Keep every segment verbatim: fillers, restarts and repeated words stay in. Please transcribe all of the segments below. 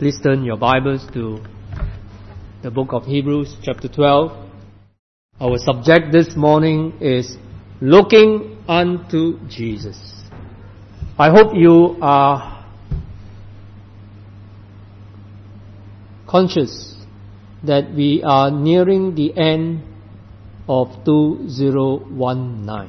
Please turn your Bibles to the book of Hebrews, chapter twelve. Our subject this morning is looking unto Jesus. I hope you are conscious that we are nearing the end of two thousand nineteen.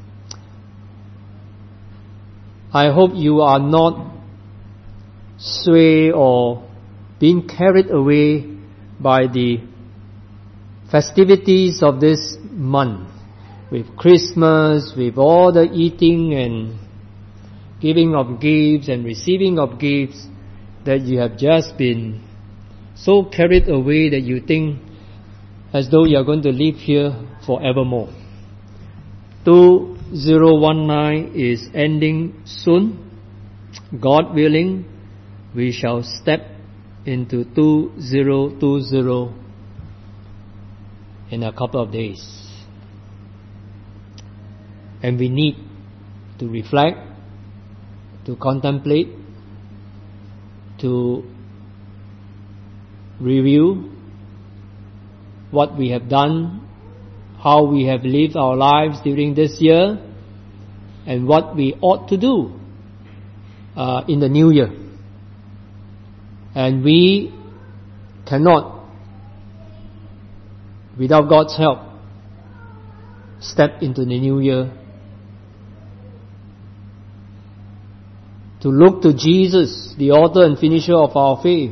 I hope you are not swayed or being carried away by the festivities of this month, with Christmas, with all the eating and giving of gifts and receiving of gifts, that you have just been so carried away that you think as though you are going to live here forevermore. two thousand nineteen is ending soon. God willing, we shall step into two thousand twenty in a couple of days. And we need to reflect, to contemplate, to review what we have done, how we have lived our lives during this year, and what we ought to do uh, in the new year. And we cannot, without God's help, step into the new year to look to Jesus, the author and finisher of our faith,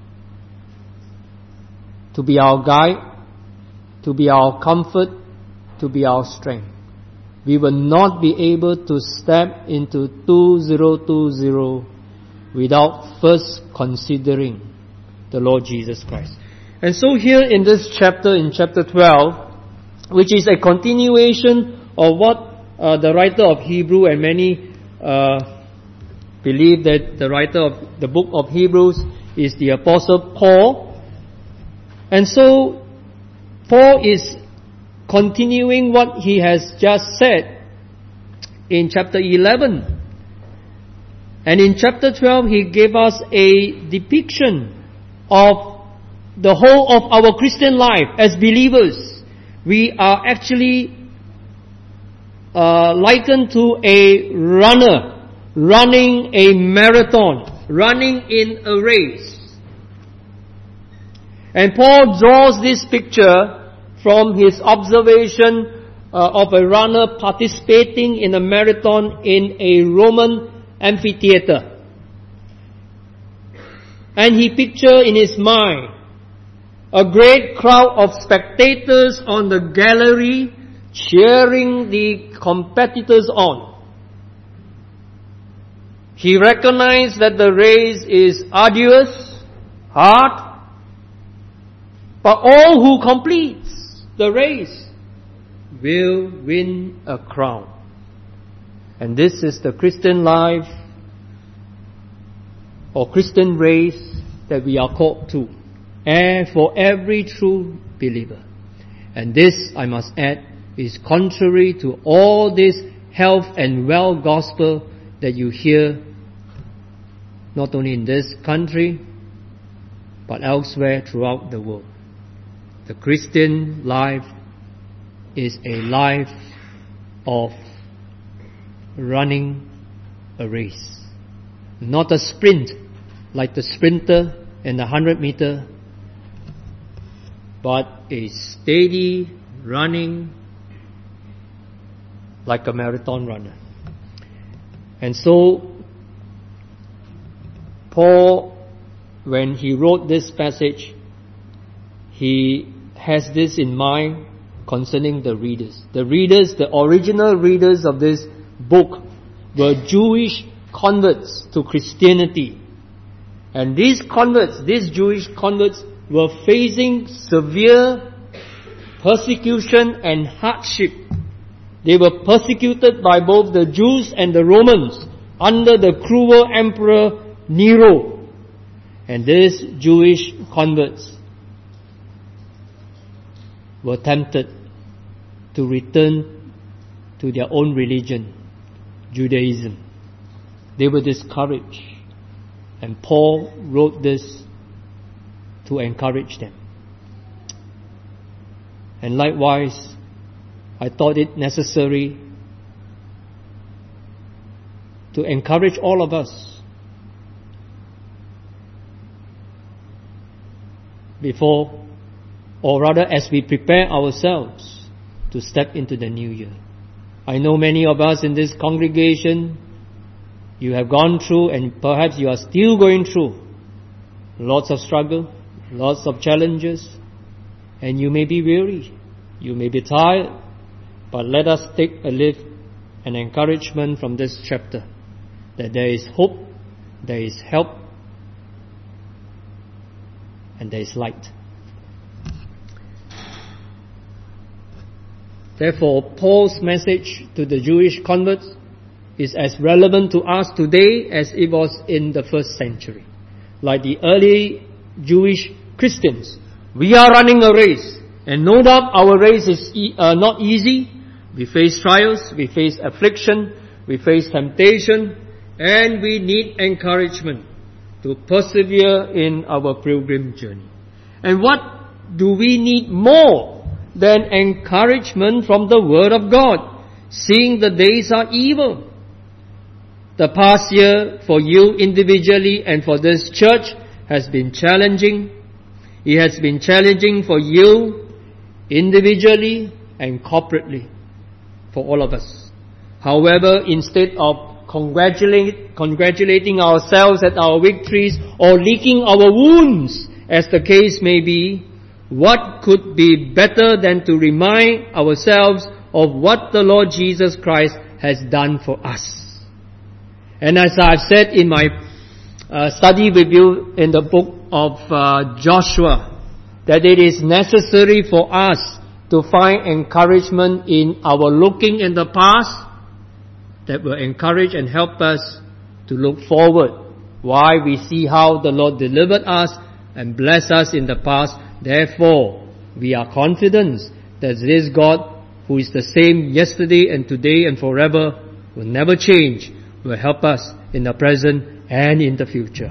to be our guide, to be our comfort, to be our strength. We will not be able to step into two thousand twenty without first considering the Lord Jesus Christ. And so here in this chapter, in chapter twelve, which is a continuation of what uh, the writer of Hebrew and many uh, believe that the writer of the book of Hebrews is the Apostle Paul. And so Paul is continuing what he has just said in chapter eleven. And in chapter twelve, he gave us a depiction of the whole of our Christian life as believers. We are actually uh, likened to a runner running a marathon, running in a race. And Paul draws this picture from his observation uh, of a runner participating in a marathon in a Roman amphitheater. And he pictured in his mind a great crowd of spectators on the gallery cheering the competitors on. He recognized that the race is arduous, hard, but all who completes the race will win a crown. And this is the Christian life or Christian race that we are called to, and for every true believer. And this, I must add, is contrary to all this health and wealth gospel that you hear not only in this country but elsewhere throughout the world. The Christian life is a life of running a race. Not a sprint like the sprinter in the hundred meter, but a steady running like a marathon runner. And so, Paul, when he wrote this passage, he has this in mind concerning the readers. The readers, the original readers of this book were Jewish converts to Christianity. And these converts, these Jewish converts, were facing severe persecution and hardship. They were persecuted by both the Jews and the Romans under the cruel emperor Nero. And these Jewish converts were tempted to return to their own religion, Judaism. They were discouraged. And Paul wrote this to encourage them. And likewise, I thought it necessary to encourage all of us before, or rather as we prepare ourselves to step into the new year. I know many of us in this congregation, you have gone through and perhaps you are still going through lots of struggle, lots of challenges, and you may be weary, you may be tired, but let us take a lift, an encouragement from this chapter, that there is hope, there is help, and there is light. Therefore, Paul's message to the Jewish converts is as relevant to us today as it was in the first century. Like the early Jewish Christians, we are running a race, and no doubt our race is e- uh, not easy. We face trials, we face affliction, we face temptation, and we need encouragement to persevere in our pilgrim journey. And what do we need more than encouragement from the Word of God, seeing the days are evil? The past year for you individually and for this church has been challenging. It has been challenging for you individually and corporately, for all of us. However, instead of congratulate, congratulating ourselves at our victories or licking our wounds, as the case may be, what could be better than to remind ourselves of what the Lord Jesus Christ has done for us? And as I've said in my uh, study review in the book of uh, Joshua, that it is necessary for us to find encouragement in our looking in the past that will encourage and help us to look forward. Why? We see how the Lord delivered us and blessed us in the past. Therefore, we are confident that this God, who is the same yesterday and today and forever, will never change, will help us in the present and in the future.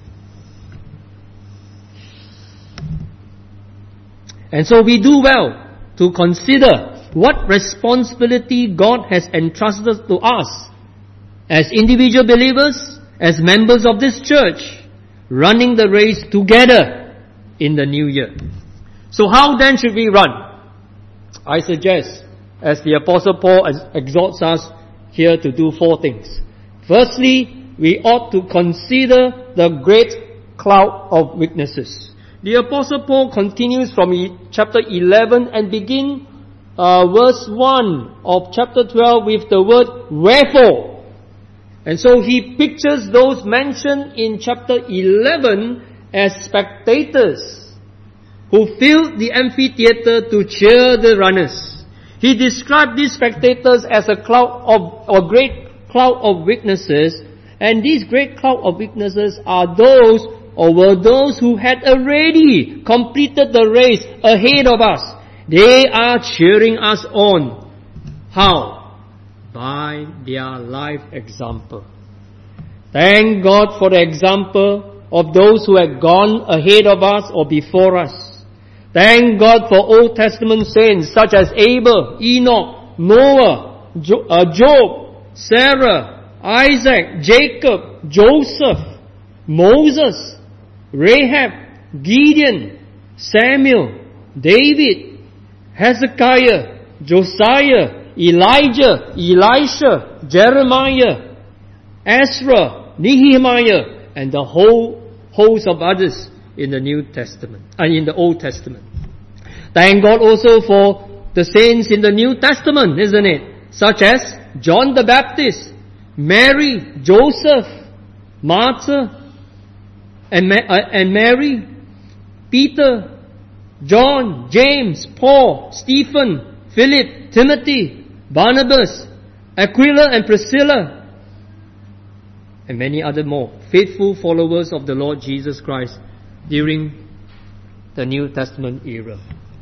And so we do well to consider what responsibility God has entrusted to us as individual believers, as members of this church, running the race together in the new year. So how then should we run? I suggest, as the Apostle Paul exhorts us here, to do four things. Firstly, we ought to consider the great cloud of witnesses. The Apostle Paul continues from chapter eleven and begin uh, verse one of chapter twelve with the word wherefore. And so he pictures those mentioned in chapter eleven as spectators who filled the amphitheater to cheer the runners. He described these spectators as a cloud of, or great cloud of witnesses, and these great cloud of witnesses are those, or were those who had already completed the race ahead of us. They are cheering us on. How? By their life example. Thank God for the example of those who had gone ahead of us or before us. Thank God for Old Testament saints such as Abel, Enoch, Noah, jo- uh, Job, Sarah, Isaac, Jacob, Joseph, Moses, Rahab, Gideon, Samuel, David, Hezekiah, Josiah, Elijah, Elisha, Jeremiah, Ezra, Nehemiah, and the whole host of others in the New Testament, and uh, in the Old Testament. Thank God also for the saints in the New Testament, isn't it? Such as John the Baptist, Mary, Joseph, Martha, and, Ma- uh, and Mary, Peter, John, James, Paul, Stephen, Philip, Timothy, Barnabas, Aquila and Priscilla, and many other more faithful followers of the Lord Jesus Christ during the New Testament era.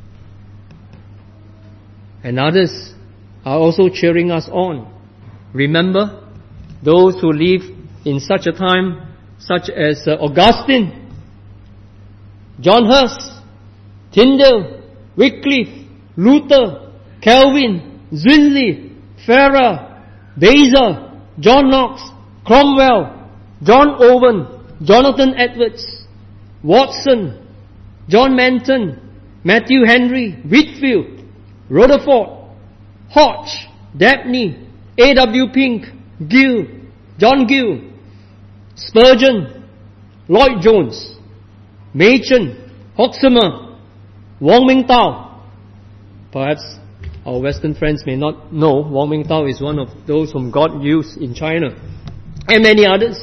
And others are also cheering us on. Remember those who lived in such a time, such as uh, Augustine, John Hus, Tyndale, Wycliffe, Luther, Calvin, Zwingli, Farrer, Beza, John Knox, Cromwell, John Owen, Jonathan Edwards, Watson, John Manton, Matthew Henry, Whitfield, Rutherford, Hodge, Dabney, A W Pink, Gill, John Gill, Spurgeon, Lloyd Jones, Machen, Hoxemer, Wong Ming Tao. Perhaps our Western friends may not know Wong Ming Tao is one of those whom God used in China, and many others.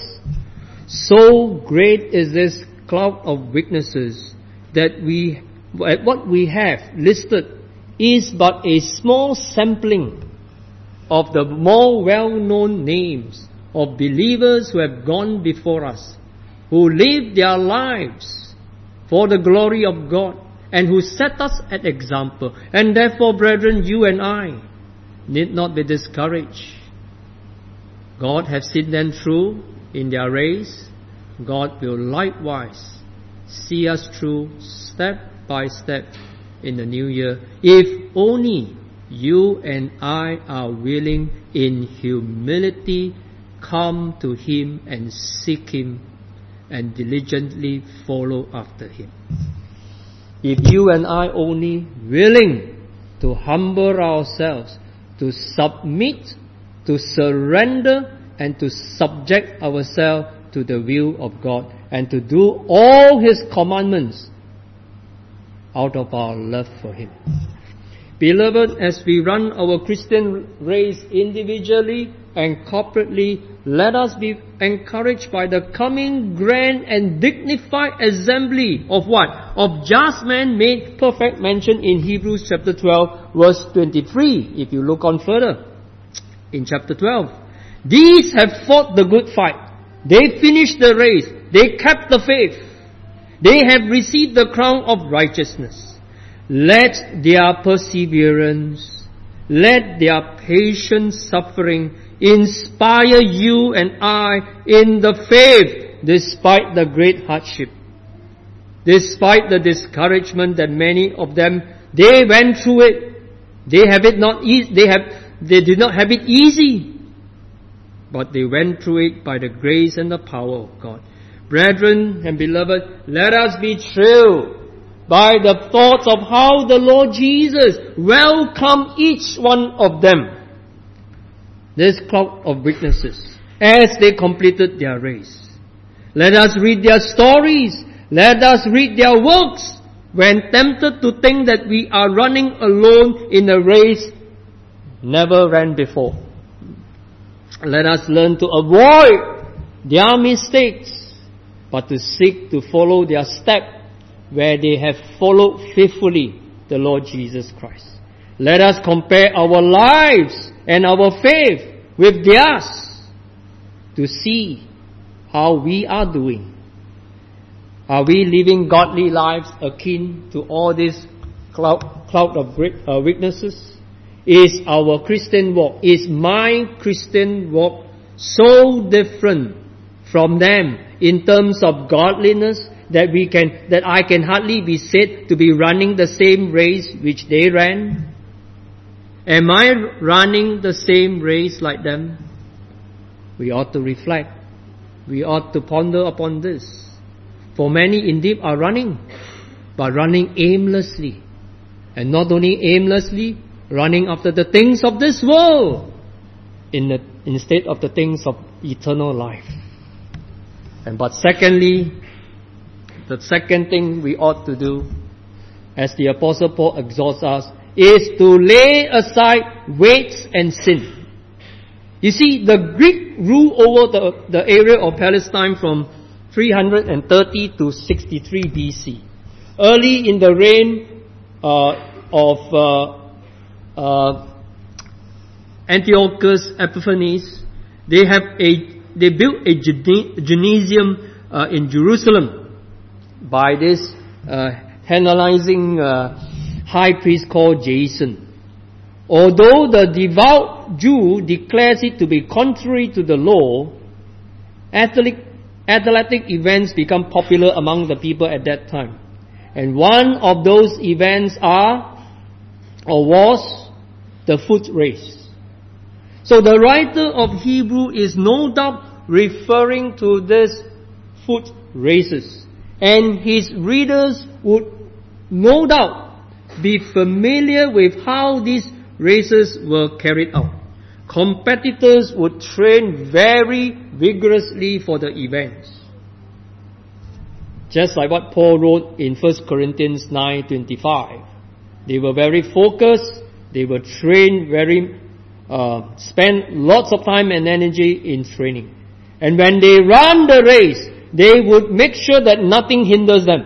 So great is this cloud of witnesses that we, what we have listed is but a small sampling of the more well-known names of believers who have gone before us, who lived their lives for the glory of God, and who set us an example. And therefore, brethren, you and I need not be discouraged. God has seen them through in their race. God will likewise see us through step by step in the new year, if only you and I are willing in humility come to Him and seek Him and diligently follow after Him. If you and I only willing to humble ourselves, to submit, to surrender, and to subject ourselves to the will of God, and to do all His commandments out of our love for Him. Beloved, as we run our Christian race individually and corporately, let us be encouraged by the coming grand and dignified assembly of what? Of just men made perfect, mentioned in Hebrews chapter twelve, verse twenty-three. If you look on further, in chapter twelve. These have fought the good fight. They finished the race. They kept the faith. They have received the crown of righteousness. Let their perseverance, let their patient suffering inspire you and I in the faith, despite the great hardship, despite the discouragement that many of them, they went through it. They have it not easy. They have, they did not have it easy, but they went through it by the grace and the power of God. Brethren and beloved, let us be thrilled by the thoughts of how the Lord Jesus welcomed each one of them, this cloud of witnesses, as they completed their race. Let us read their stories. Let us read their works when tempted to think that we are running alone in a race never ran before. Let us learn to avoid their mistakes, but to seek to follow their step where they have followed faithfully the Lord Jesus Christ. Let us compare our lives and our faith with theirs to see how we are doing. Are we living godly lives akin to all this cloud, cloud of great, uh, witnesses? Is our Christian walk, is my Christian walk so different from them in terms of godliness that we can, that I can hardly be said to be running the same race which they ran? Am I running the same race like them? We ought to reflect. We ought to ponder upon this. For many indeed are running, but running aimlessly. And not only aimlessly, running after the things of this world in the, instead of the things of eternal life. And but secondly, the second thing we ought to do, as the Apostle Paul exhorts us, is to lay aside weights and sin. You see, the Greek ruled over the, the area of Palestine from three hundred thirty to sixty-three B C. Early in the reign uh, of uh, uh, Antiochus Epiphanes, they have a they built a gymnasium uh, in Jerusalem by this uh, Hellenizing uh, high priest called Jason. Although the devout Jew declares it to be contrary to the law, athletic, athletic events become popular among the people at that time. And one of those events are, or was, the foot race. So the writer of Hebrew is no doubt referring to this foot races. And his readers would no doubt be familiar with how these races were carried out. Competitors would train very vigorously for the events. Just like what Paul wrote in First Corinthians nine twenty-five. They were very focused, they were trained very, uh, spent lots of time and energy in training. And when they run the race, they would make sure that nothing hinders them.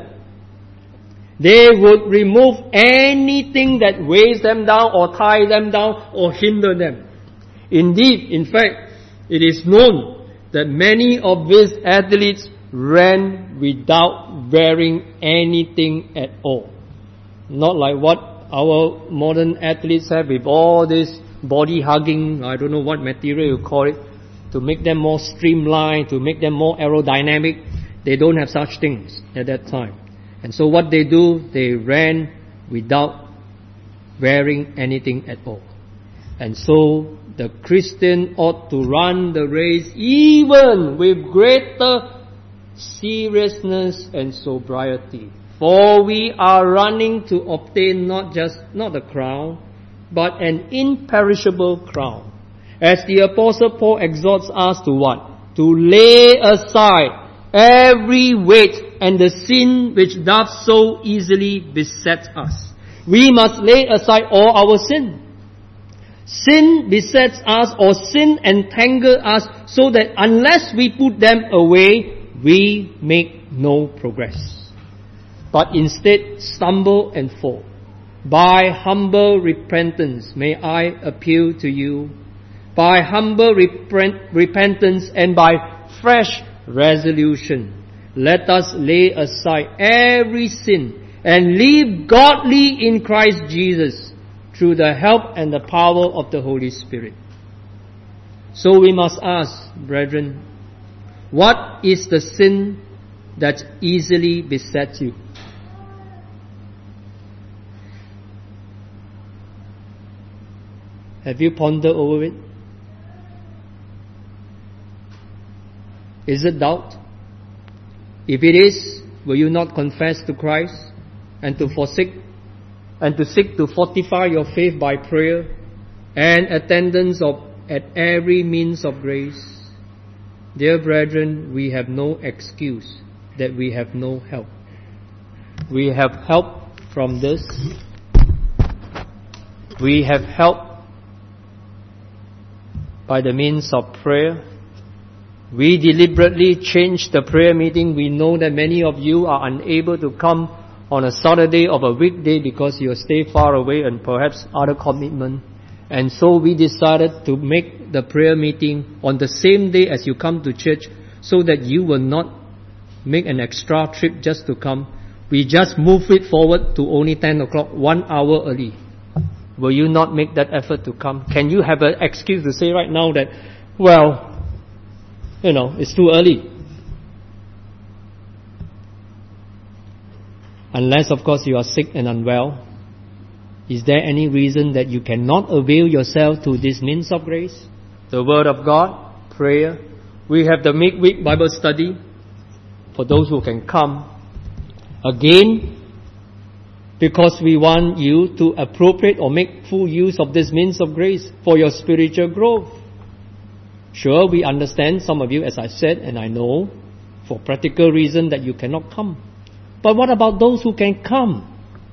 They would remove anything that weighs them down or tie them down or hinder them. Indeed, in fact, it is known that many of these athletes ran without wearing anything at all. Not like what our modern athletes have with all this body hugging, I don't know what material you call it, to make them more streamlined, to make them more aerodynamic. They don't have such things at that time. And so what they do, they ran without wearing anything at all. And so the Christian ought to run the race even with greater seriousness and sobriety. For we are running to obtain not just, not a crown, but an imperishable crown. As the Apostle Paul exhorts us to what? To lay aside every weight and the sin which doth so easily beset us. We must lay aside all our sin. Sin besets us or sin entangles us so that unless we put them away, we make no progress. But instead stumble and fall. By humble repentance, may I appeal to you, by humble repent, repentance and by fresh resolution, let us lay aside every sin and live godly in Christ Jesus through the help and the power of the Holy Spirit. So we must ask, brethren, what is the sin that easily besets you? Have you pondered over it? Is it doubt? If it is, will you not confess to Christ and to forsake and to seek to fortify your faith by prayer and attendance of at every means of grace? Dear brethren, we have no excuse that we have no help. We have help from this. We have help by the means of prayer. We deliberately changed the prayer meeting. We know that many of you are unable to come on a Saturday of a weekday because you stay far away and perhaps other commitment. And so we decided to make the prayer meeting on the same day as you come to church so that you will not make an extra trip just to come. We just move it forward to only ten o'clock, one hour early. Will you not make that effort to come? Can you have an excuse to say right now that, well, you know, it's too early? Unless, of course, you are sick and unwell. Is there any reason that you cannot avail yourself to this means of grace? The Word of God, prayer. We have the midweek Bible study for those who can come. Again, because we want you to appropriate or make full use of this means of grace for your spiritual growth. Sure, we understand some of you, as I said, and I know, for practical reason that you cannot come. But what about those who can come?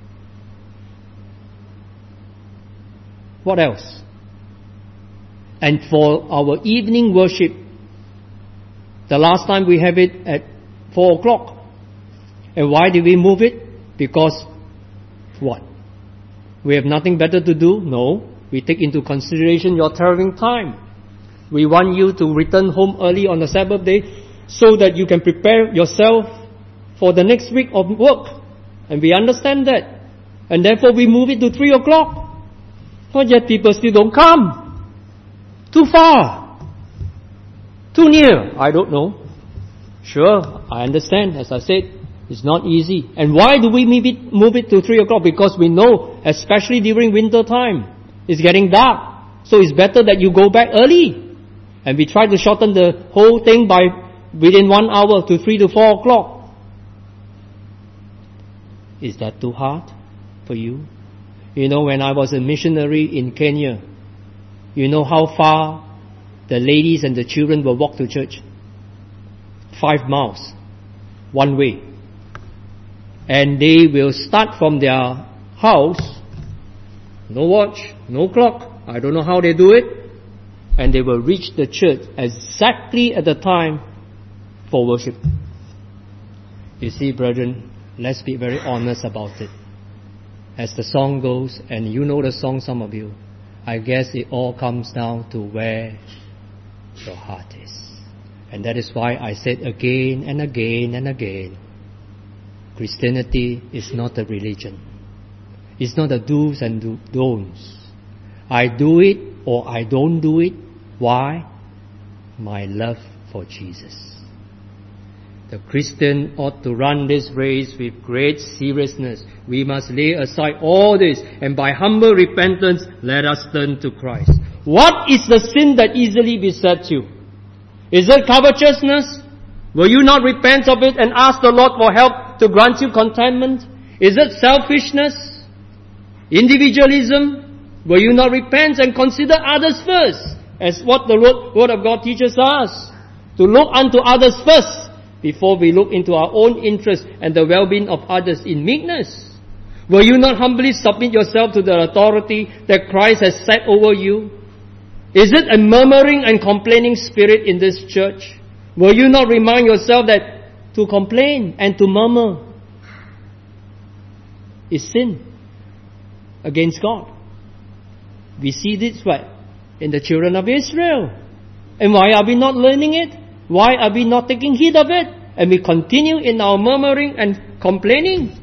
What else? And for our evening worship, the last time we have it at four o'clock. And why did we move it? Because what? We have nothing better to do? No. We take into consideration your traveling time. We want you to return home early on the Sabbath day so that you can prepare yourself for the next week of work. And we understand that. And therefore we move it to three o'clock. But yet people still don't come. Too far. Too near. I don't know. Sure, I understand. As I said, It's not easy. And why do we move it, move it to three o'clock? Because we know, especially during winter time, it's getting dark. So it's better that you go back early. And we try to shorten the whole thing by within one hour to three to four o'clock. Is that too hard for you? You know, when I was a missionary in Kenya, you know how far the ladies and the children will walk to church? Five miles, one way. And they will start from their house, no watch, no clock, I don't know how they do it, and they will reach the church exactly at the time for worship. You see, brethren, let's be very honest about it. As the song goes, and you know the song, some of you, I guess it all comes down to where your heart is. And that is why I said again and again and again, Christianity is not a religion. It's not a do's and do, don'ts. I do it or I don't do it. Why? My love for Jesus. The Christian ought to run this race with great seriousness. We must lay aside all this, and by humble repentance, let us turn to Christ. What is the sin that easily besets you? Is it covetousness? Will you not repent of it and ask the Lord for help to grant you contentment? Is it selfishness? Individualism? Will you not repent and consider others first? As what the Word of God teaches us. To look unto others first before we look into our own interests and the well-being of others in meekness. Will you not humbly submit yourself to the authority that Christ has set over you? Is it a murmuring and complaining spirit in this church? Will you not remind yourself that to complain and to murmur is sin against God? We see this what? In the children of Israel. And why are we not learning it? Why are we not taking heed of it? And we continue in our murmuring and complaining.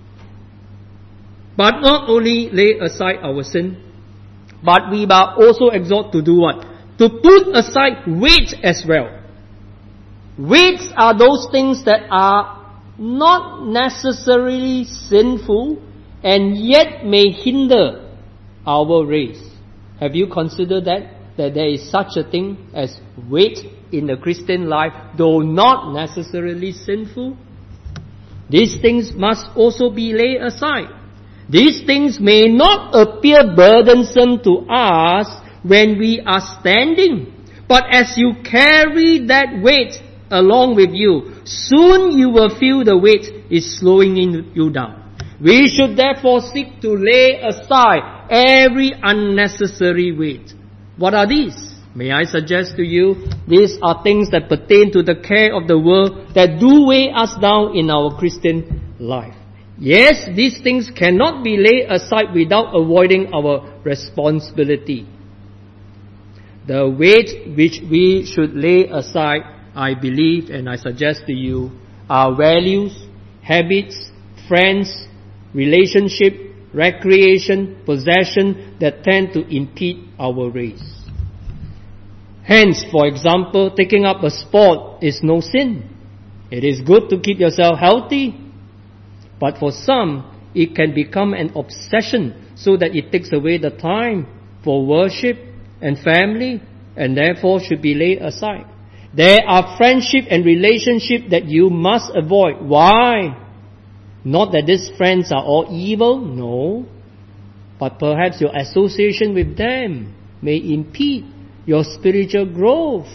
But not only lay aside our sin, but we are also exhorted to do what? To put aside weight as well. Weights are those things that are not necessarily sinful and yet may hinder our race. Have you considered that? That there is such a thing as weight in the Christian life, though not necessarily sinful? These things must also be laid aside. These things may not appear burdensome to us when we are standing, but as you carry that weight along with you, soon you will feel the weight is slowing you down. We should therefore seek to lay aside every unnecessary weight. What are these? May I suggest to you, these are things that pertain to the care of the world that do weigh us down in our Christian life. Yes, these things cannot be laid aside without avoiding our responsibility. The weight which we should lay aside, I believe and I suggest to you, are values, habits, friends, relationship, recreation, possession that tend to impede our race. Hence, for example, taking up a sport is no sin. It is good to keep yourself healthy. But for some, it can become an obsession so that it takes away the time for worship and family and therefore should be laid aside. There are friendship and relationship that you must avoid. Why? Not that these friends are all evil, no. But perhaps your association with them may impede your spiritual growth.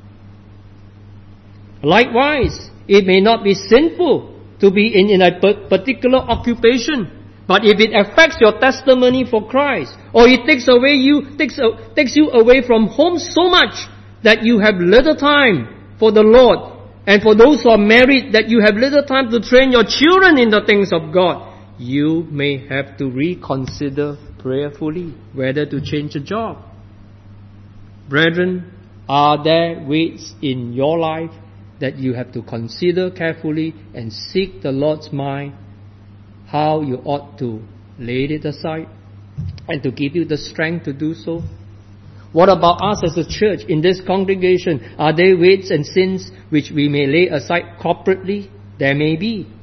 Likewise, it may not be sinful to be in, in a particular occupation, but if it affects your testimony for Christ, or it takes away you takes takes you away from home so much that you have little time for the Lord, and for those who are married, that you have little time to train your children in the things of God, you may have to reconsider prayerfully whether to change a job. Brethren, are there weights in your life that you have to consider carefully and seek the Lord's mind how you ought to lay it aside and to give you the strength to do so? What about us as a church in this congregation? Are there weights and sins which we may lay aside corporately? There may be.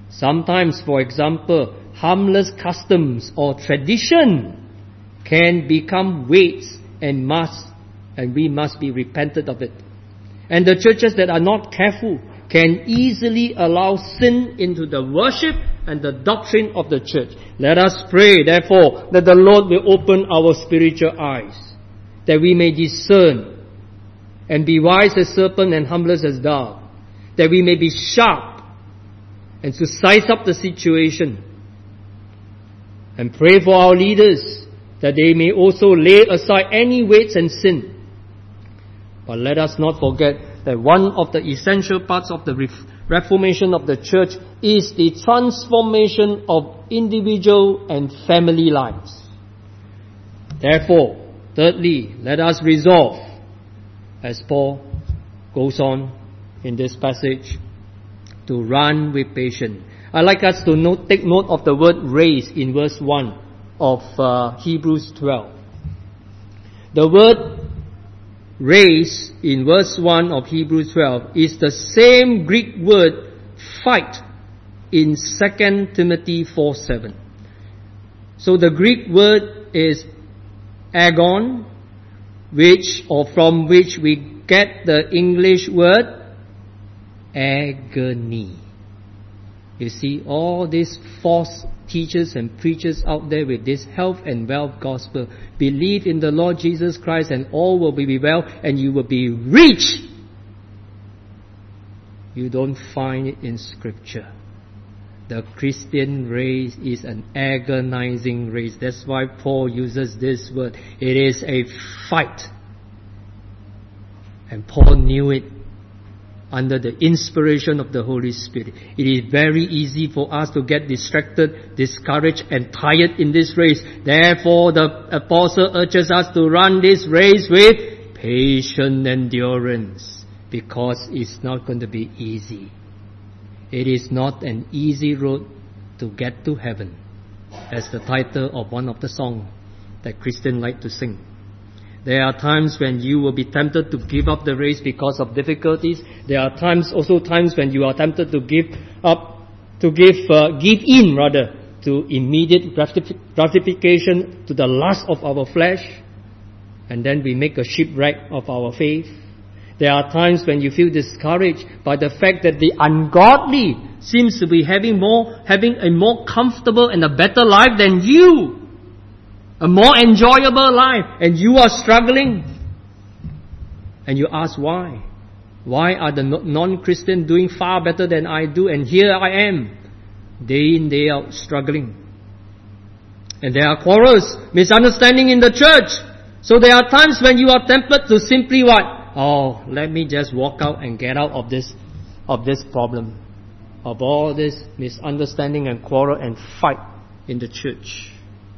Sometimes, for example, harmless customs or tradition can become weights and must, and we must be repentant of it. And the churches that are not careful can easily allow sin into the worship and the doctrine of the church. Let us pray, therefore, that the Lord will open our spiritual eyes, that we may discern and be wise as serpent and harmless as dove, that we may be sharp and to size up the situation. And pray for our leaders, that they may also lay aside any weights and sin. But let us not forget that one of the essential parts of the reformation of the church is the transformation of individual and family lives. Therefore, thirdly, let us resolve, as Paul goes on in this passage, to run with patience. I'd like us to note, take note of the word race in verse one of uh, Hebrews twelve. The word race in verse one of Hebrews twelve is the same Greek word fight in Second Timothy four seven. So the Greek word is agon, which or from which we get the English word agony. You see, all these false teachers and preachers out there with this health and wealth gospel, believe in the Lord Jesus Christ and all will be well and you will be rich. You don't find it in Scripture. The Christian race is an agonizing race. That's why Paul uses this word. It is a fight. And Paul knew it under the inspiration of the Holy Spirit. It is very easy for us to get distracted, discouraged and tired in this race. Therefore, the apostle urges us to run this race with patient endurance, because it's not going to be easy. It is not an easy road to get to heaven, as the title of one of the songs that Christians like to sing. There are times when you will be tempted to give up the race because of difficulties. There are times, also times when you are tempted to give up, to give, uh, give in rather, to immediate gratification, to the lust of our flesh, and then we make a shipwreck of our faith. There are times when you feel discouraged by the fact that the ungodly seems to be having more, having a more comfortable and a better life than you. A more enjoyable life, and you are struggling. And you ask why? Why are the non-Christians doing far better than I do, and here I am, day in, day out, struggling? And there are quarrels, misunderstanding in the church. So there are times when you are tempted to simply what? Oh, let me just walk out and get out of this, of this problem, of all this misunderstanding and quarrel and fight in the church.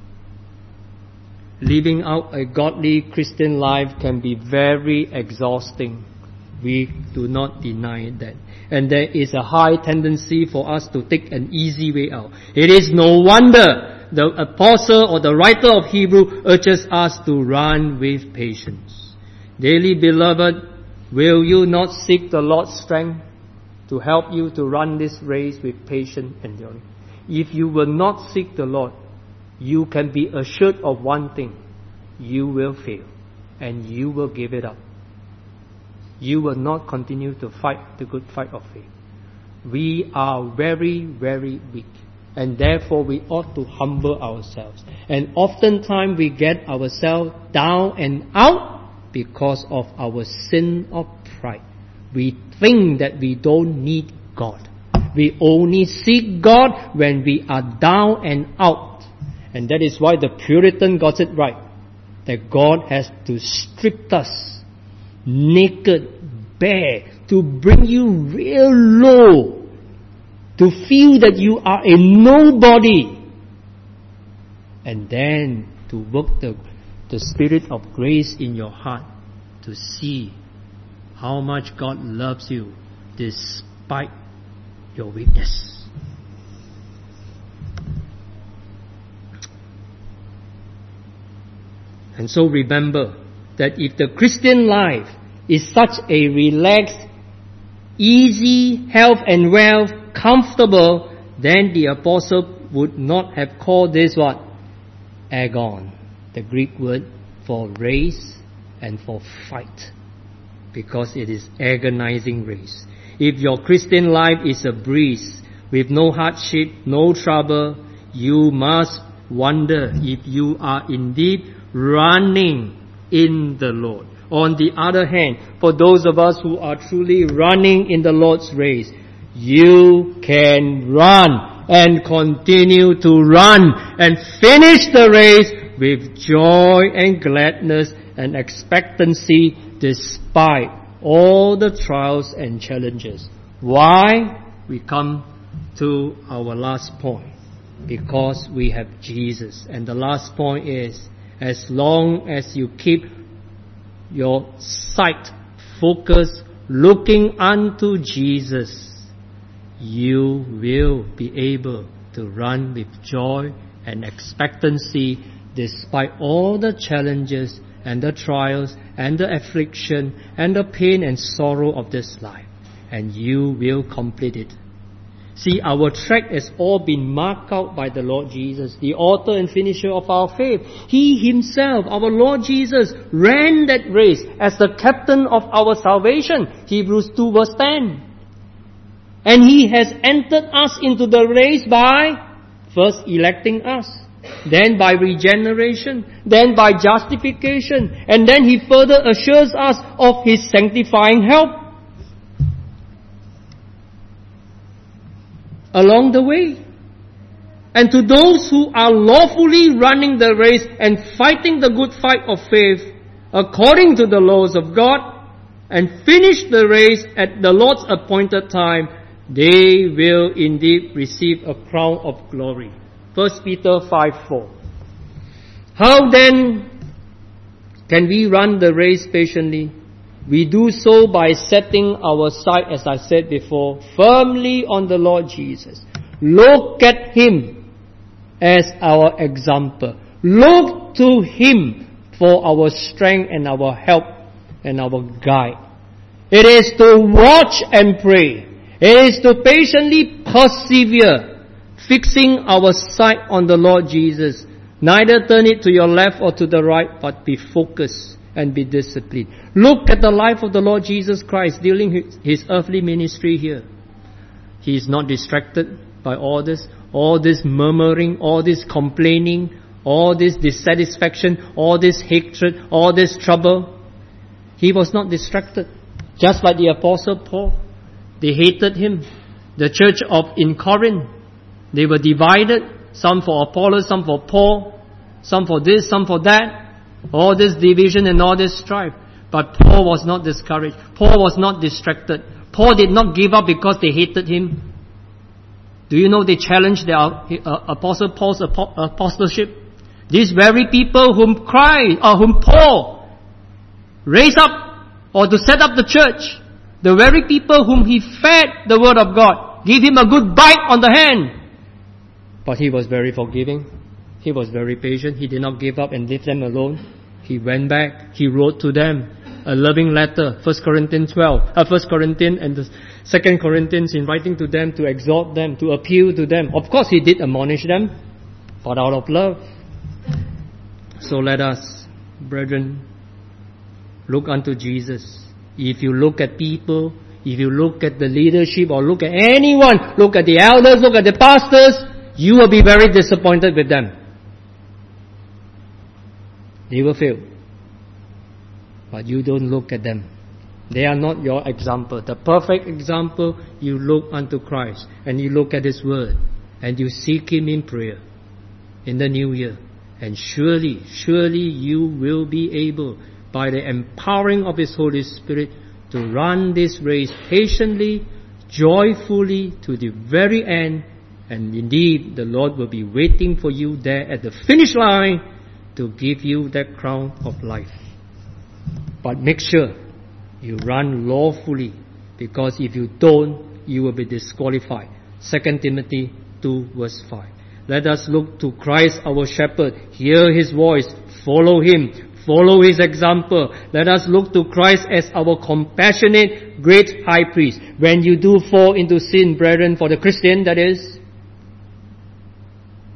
Living out a godly Christian life can be very exhausting. We do not deny that. And there is a high tendency for us to take an easy way out. It is no wonder the apostle or the writer of Hebrew urges us to run with patience. Dearly beloved, will you not seek the Lord's strength to help you to run this race with patient endurance? If you will not seek the Lord, you can be assured of one thing: you will fail and you will give it up. You will not continue to fight the good fight of faith. We are very, very weak, and therefore we ought to humble ourselves. And oftentimes we get ourselves down and out because of our sin of pride. We think that we don't need God. We only seek God when we are down and out. And that is why the Puritan got it right, that God has to strip us naked, bare, to bring you real low, to feel that you are a nobody, and then to work the, the Spirit of grace in your heart to see how much God loves you despite your weakness. And so remember that if the Christian life is such a relaxed, easy, health and wealth, comfortable, then the apostle would not have called this what? Agon, the Greek word for race and for fight, because it is agonizing race. If your Christian life is a breeze with no hardship, no trouble, you must wonder if you are indeed running in the Lord. On the other hand, for those of us who are truly running in the Lord's race, you can run and continue to run and finish the race with joy and gladness and expectancy despite all the trials and challenges. Why? We come to our last point. Because we have Jesus. And the last point is, as long as you keep your sight focused, looking unto Jesus, you will be able to run with joy and expectancy despite all the challenges and the trials and the affliction and the pain and sorrow of this life. And you will complete it. See, our track has all been marked out by the Lord Jesus, the author and finisher of our faith. He Himself, our Lord Jesus, ran that race as the captain of our salvation. Hebrews two verse ten. And He has entered us into the race by first electing us, then by regeneration, then by justification, and then He further assures us of His sanctifying help along the way. And to those who are lawfully running the race and fighting the good fight of faith according to the laws of God and finish the race at the Lord's appointed time, they will indeed receive a crown of glory. First Peter five four. How then can we run the race patiently? We do so by setting our sight, as I said before, firmly on the Lord Jesus. Look at Him as our example. Look to Him for our strength and our help and our guide. It is to watch and pray. It is to patiently persevere, fixing our sight on the Lord Jesus. Neither turn it to your left or to the right, but be focused and be disciplined. Look at the life of the Lord Jesus Christ during his, his earthly ministry here. He is not distracted by all this, all this murmuring, all this complaining, all this dissatisfaction, all this hatred, all this trouble. He was not distracted. Just like the Apostle Paul. They hated him. The church of in Corinth, they were divided. Some for Apollos, some for Paul, some for this, some for that. All this division and all this strife. But Paul was not discouraged. Paul was not distracted. Paul did not give up because they hated him. Do you know they challenged the uh, Apostle Paul's apo- apostleship? These very people whom Christ, or whom Paul raised up, or to set up the church, the very people whom he fed the word of God, give him a good bite on the hand. But he was very forgiving. He was very patient. He did not give up and leave them alone. He went back. He wrote to them a loving letter. First Corinthians twelve, uh, First Corinthians and the Second Corinthians, in writing to them to exhort them, to appeal to them. Of course, he did admonish them, but out of love. So let us, brethren, look unto Jesus. If you look at people, if you look at the leadership, or look at anyone, look at the elders, look at the pastors, you will be very disappointed with them. They will fail. But you don't look at them. They are not your example. The perfect example, you look unto Christ and you look at His Word and you seek Him in prayer in the new year. And surely, surely you will be able, by the empowering of His Holy Spirit, to run this race patiently, joyfully to the very end. And indeed, the Lord will be waiting for you there at the finish line to give you that crown of life. But make sure you run lawfully, because if you don't, you will be disqualified. Second Timothy two verse five. Let us look to Christ our shepherd, hear His voice, follow Him, follow His example. Let us look to Christ as our compassionate, great high priest. When you do fall into sin, brethren, for the Christian that is,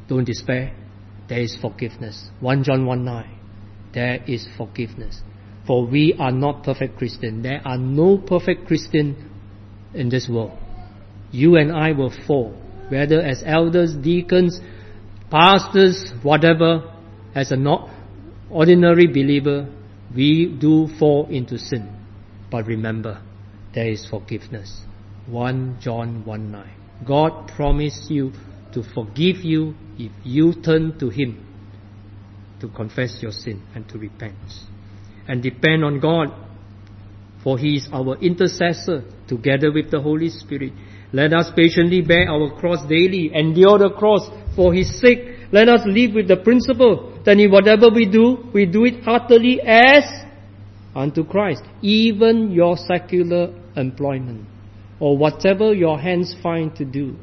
Don't despair. There is forgiveness. First John one nine. There is forgiveness. For we are not perfect Christians. There are no perfect Christians in this world. You and I will fall, whether as elders, deacons, pastors, whatever. As an ordinary believer, we do fall into sin. But remember, there is forgiveness. First John one nine. God promised you to forgive you if you turn to Him to confess your sin and to repent. And depend on God, for He is our intercessor together with the Holy Spirit. Let us patiently bear our cross daily, endure the cross for His sake. Let us live with the principle that in whatever we do, we do it heartily as unto Christ. Even your secular employment, or whatever your hands find to do,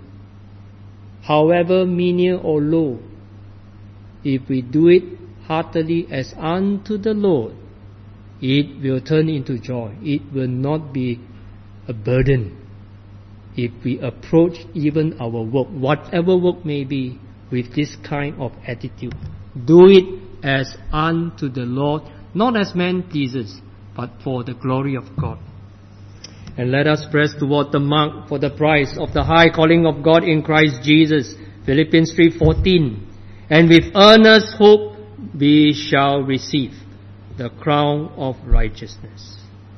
however menial or low, if we do it heartily as unto the Lord, it will turn into joy. It will not be a burden. If we approach even our work, whatever work may be, with this kind of attitude, do it as unto the Lord, not as man pleases, but for the glory of God. And let us press toward the mark for the prize of the high calling of God in Christ Jesus. Philippians three fourteen. And with earnest hope we shall receive the crown of righteousness.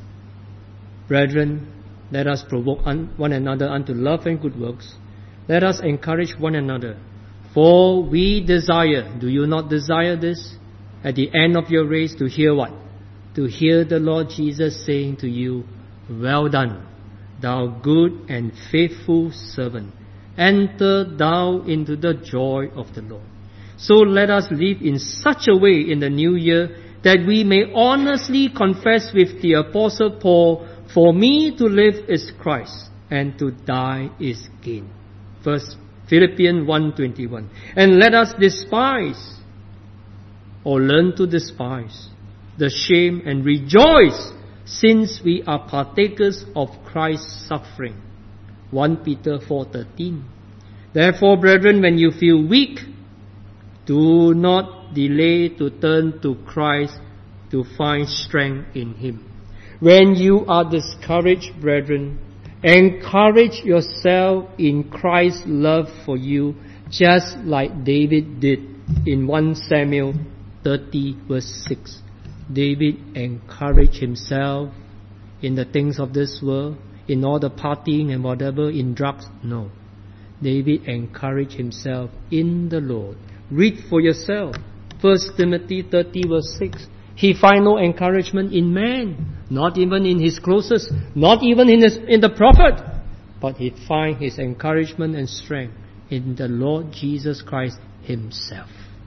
Brethren, let us provoke one another unto love and good works. Let us encourage one another. For we desire, do you not desire this? At the end of your race, to hear what? To hear the Lord Jesus saying to you, well done, thou good and faithful servant. Enter thou into the joy of the Lord. So let us live in such a way in the new year that we may honestly confess with the Apostle Paul, for me to live is Christ, and to die is gain. First Philippians one twenty-one. And let us despise, or learn to despise, the shame and rejoice, since we are partakers of Christ's suffering. First Peter four thirteen. Therefore, brethren, when you feel weak, do not delay to turn to Christ to find strength in Him. When you are discouraged, brethren, encourage yourself in Christ's love for you, just like David did in First Samuel thirty verse six. David encouraged himself in the things of this world, in all the partying and whatever, in drugs. No. David encouraged himself in the Lord. Read for yourself. First Timothy thirty verse six. He find no encouragement in man, not even in his closest, not even in, his, in the prophet, but he find his encouragement and strength in the Lord Jesus Christ Himself.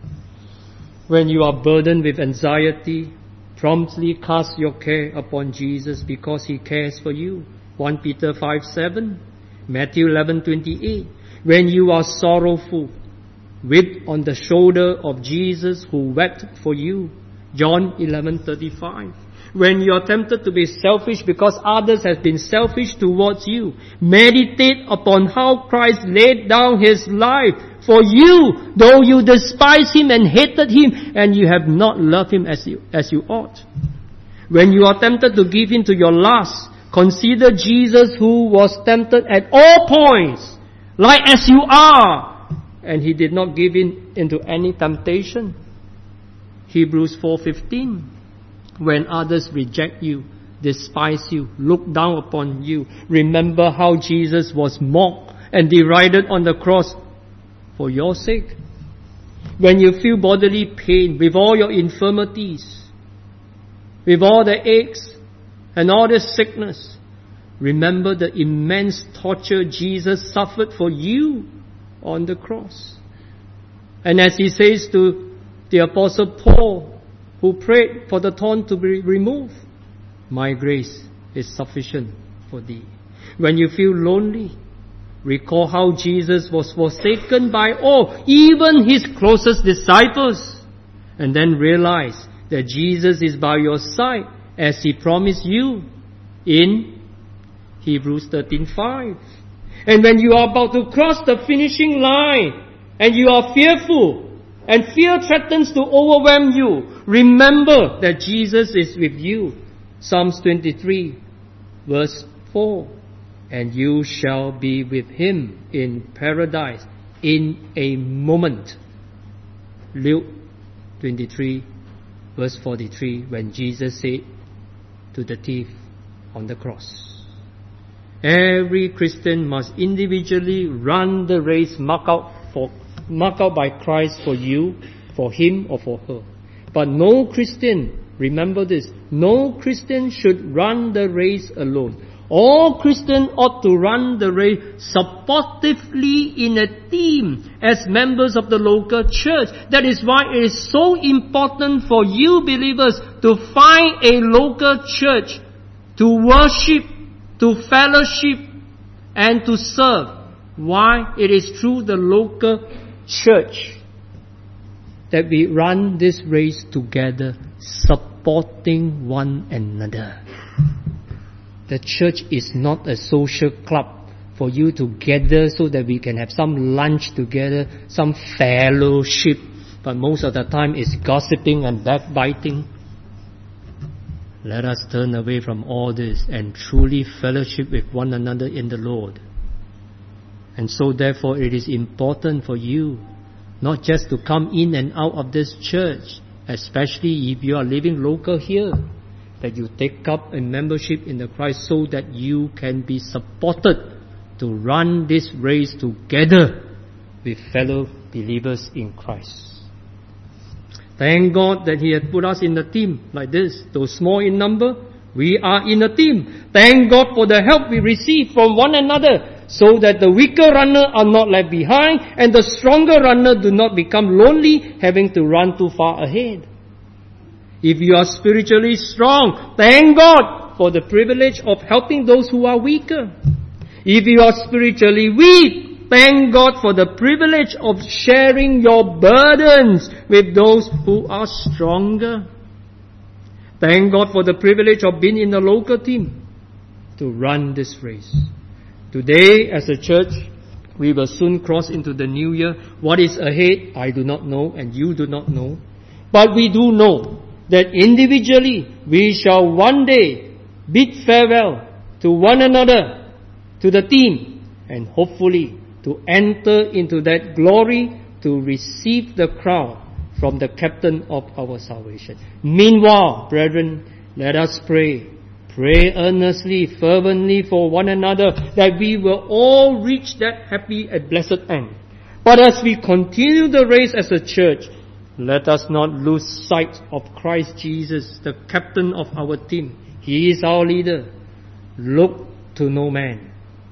When you are burdened with anxiety, promptly cast your care upon Jesus, because He cares for you. First Peter five seven, Matthew eleven twenty-eight. When you are sorrowful, weep on the shoulder of Jesus who wept for you. John eleven thirty-five. When you are tempted to be selfish because others have been selfish towards you, meditate upon how Christ laid down His life for you, though you despise Him and hated Him, and you have not loved Him as you, as you ought. When you are tempted to give in to your lust, consider Jesus, who was tempted at all points, like as you are, and He did not give in into any temptation. Hebrews four fifteen. When others reject you, despise you, look down upon you, remember how Jesus was mocked and derided on the cross for your sake. When you feel bodily pain with all your infirmities, with all the aches and all the sickness, remember the immense torture Jesus suffered for you on the cross. And as He says to the Apostle Paul, who prayed for the thorn to be removed, my grace is sufficient for thee. When you feel lonely, recall how Jesus was forsaken by all, even His closest disciples. And then realize that Jesus is by your side, as He promised you in Hebrews thirteen five. And when you are about to cross the finishing line, and you are fearful, and fear threatens to overwhelm you, remember that Jesus is with you. Psalms twenty-three, verse four. And you shall be with him in paradise in a moment. Luke twenty-three, verse forty-three, when Jesus said to the thief on the cross, every Christian must individually run the race marked out for marked out by Christ for you, for him or for her. But no Christian, remember this, no Christian should run the race alone. All Christians ought to run the race supportively in a team as members of the local church. That is why it is so important for you believers to find a local church to worship, to fellowship, and to serve. Why? It is through the local church that we run this race together, supporting one another. The church is not a social club for you to gather so that we can have some lunch together, some fellowship, but most of the time it's gossiping and backbiting. Let us turn away from all this and truly fellowship with one another in the Lord. And so therefore it is important for you not just to come in and out of this church, especially if you are living local here, that you take up a membership in the Christ so that you can be supported to run this race together with fellow believers in Christ. Thank God that He had put us in a team like this. Though small in number, we are in a team. Thank God for the help we receive from one another, so that the weaker runner are not left behind and the stronger runner do not become lonely, having to run too far ahead. If you are spiritually strong, thank God for the privilege of helping those who are weaker. If you are spiritually weak, thank God for the privilege of sharing your burdens with those who are stronger. Thank God for the privilege of being in the local team to run this race. Today, as a church, we will soon cross into the new year. What is ahead, I do not know, and you do not know. But we do know that individually we shall one day bid farewell to one another, to the team, and hopefully to enter into that glory to receive the crown from the captain of our salvation. Meanwhile, brethren, let us pray. Pray earnestly, fervently for one another, that we will all reach that happy and blessed end. But as we continue the race as a church, let us not lose sight of Christ Jesus, the captain of our team. He is our leader. Look to no man.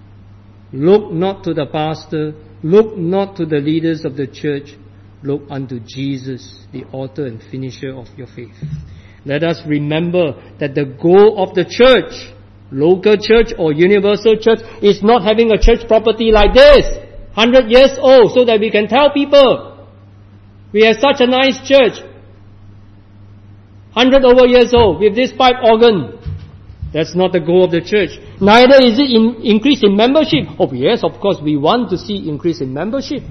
Look not to the pastor. Look not to the leaders of the church. Look unto Jesus, the author and finisher of your faith. Let us remember that the goal of the church, local church or universal church, is not having a church property like this, one hundred years old, so that we can tell people, we have such a nice church, one hundred over years old, with this pipe organ. That's not the goal of the church. Neither is it in increase in membership. Oh yes, of course, we want to see increase in membership.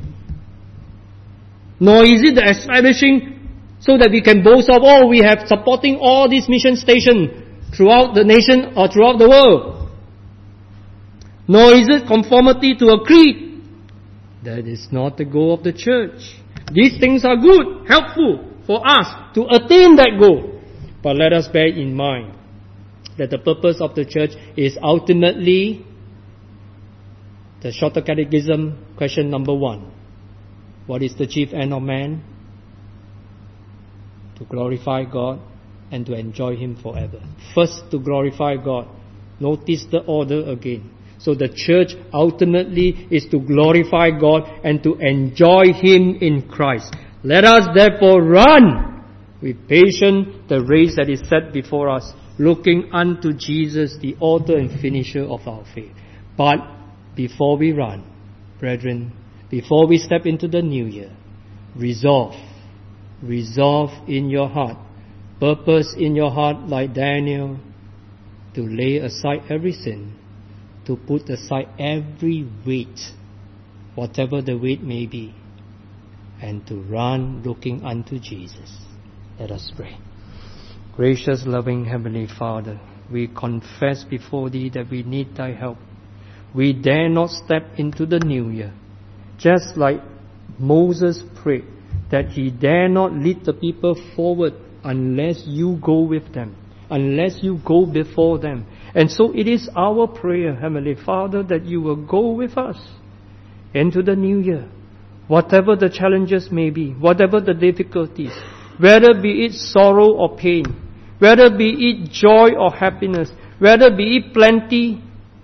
Nor is it the establishing so that we can boast of, oh, we have supporting all these mission stations throughout the nation or throughout the world. Nor is it conformity to a creed. That is not the goal of the church. These things are good, helpful for us to attain that goal. But let us bear in mind that the purpose of the church is ultimately the Shorter Catechism, question number one. What is the chief end of man? To glorify God and to enjoy Him forever. First, to glorify God. Notice the order again. So the church ultimately is to glorify God and to enjoy Him in Christ. Let us therefore run with patience the race that is set before us, looking unto Jesus, the author and finisher of our faith. But before we run, brethren, before we step into the new year, resolve, resolve in your heart, purpose in your heart like Daniel, to lay aside every sin, to put aside every weight, whatever the weight may be, and to run looking unto Jesus. Let us pray. Gracious, loving Heavenly Father, we confess before Thee that we need Thy help. We dare not step into the new year, just like Moses prayed that he dare not lead the people forward unless you go with them, unless you go before them. And so it is our prayer, Heavenly Father, that you will go with us into the new year. Whatever the challenges may be, whatever the difficulties, whether be it sorrow or pain, whether be it joy or happiness, whether be it plenty,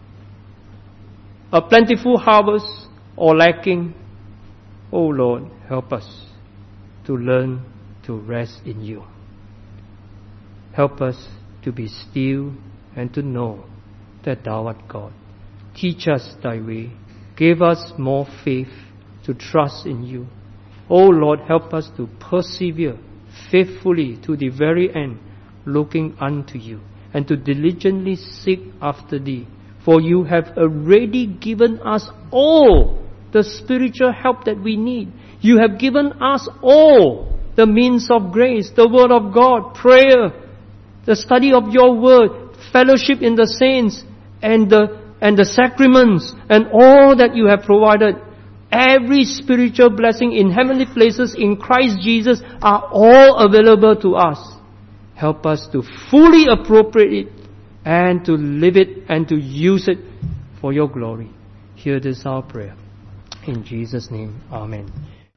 a plentiful harvest or lacking, oh Lord, help us to learn to rest in you. Help us to be still and to know that Thou art God. Teach us Thy way. Give us more faith to trust in you. Oh Lord, help us to persevere faithfully to the very end, looking unto you, and to diligently seek after Thee. For you have already given us all the spiritual help that we need. You have given us all the means of grace, the Word of God, prayer, the study of your Word, fellowship in the saints, and the, and the sacraments, and all that you have provided. Every spiritual blessing in heavenly places in Christ Jesus are all available to us. Help us to fully appropriate it and to live it and to use it for your glory. Hear this our prayer. In Jesus' name, Amen.